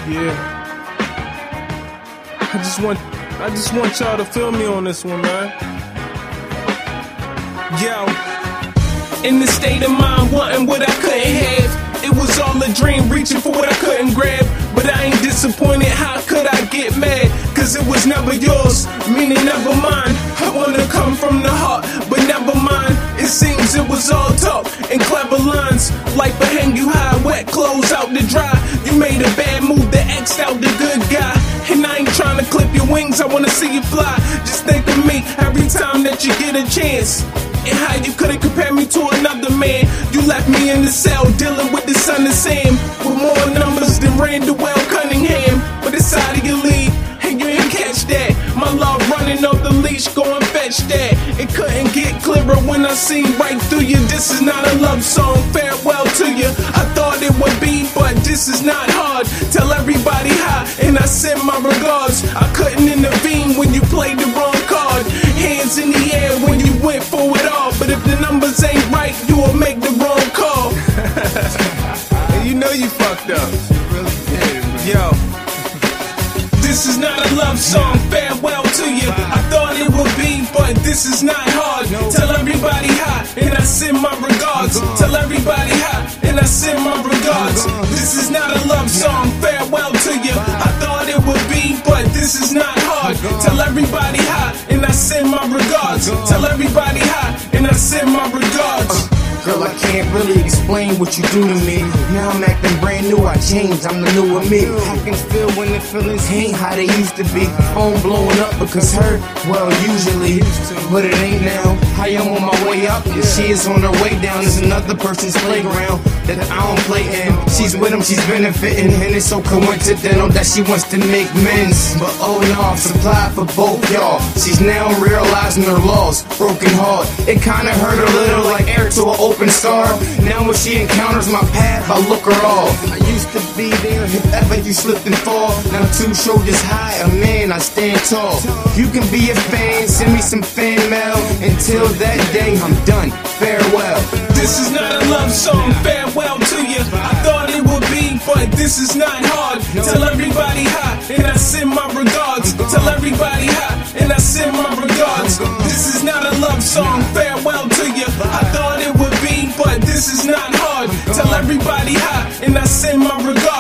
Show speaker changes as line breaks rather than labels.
Yeah. I just want y'all to feel me on this one, man. Yo. In the state of mind, wanting what I couldn't have. It was all a dream, reaching for what I couldn't grab. But I ain't disappointed, how could I get mad? Cause it was never yours, meaning never mine. I wanna come from the heart, but never mind. It seems it was all talk and clever lines. Life will hang you high, wet clothes out to dry. You made a bad move that X'd out the good guy. And I ain't trying to clip your wings, I wanna see you fly. Just think of me every time that you get a chance. And how you couldn't compare me to another man. You left me in the cell dealing with the son of Sam, with more numbers than Randall Cunningham. But it's out of your league, and you ain't catch that. My love running off the leash, go and fetch that. It couldn't get clearer when I seen right through you. This is not a love song, farewell to you. I thought it would be, but this is not hard. Tell everybody hi, and I send my regards. I couldn't intervene when you played the wrong card. Hands in the air when you went for it all. But if the numbers ain't right, you will make the wrong call. And you know you fucked up. Yo. This is not a love song, farewell to you. I thought it would be, but this is not hard. Tell everybody hi, and I send my regards. Tell everybody hi, and I send my regards. This is not a love song, farewell to you. I thought it would be, but this is not hard. Tell everybody hi, and I send my regards. Tell everybody hi, and I send my regards.
Girl, I can't really explain what you do to me. Now I'm acting brand new, I changed, I'm the newer me. I can feel when the feelings ain't how they used to be. Phone blowing up because her, well, usually, but it ain't now. I am on my way up, and she is on her way down. There's another person's playground that I don't play in. She's with him, she's benefiting, and it's so coincidental that she wants to make men's. But oh no, I've supplied for both y'all. She's now realizing her loss, broken heart. It kinda hurt a little like air to an open star. Now when she encounters my path, I look her off. I used to be there if ever you slipped and fall. Now 2 shoulders high, a man, I stand tall. You can be a fan, send me some fan mail. Until that day, I'm done, farewell.
This is not a love song, farewell to you. I thought it would be, but this is not hard. Tell everybody hi, and I send my regards. Tell everybody hi, and I send my regards. This is not a love song, farewell to you. I thought it would be, but this is not hard. Tell everybody hi, and I send my regards.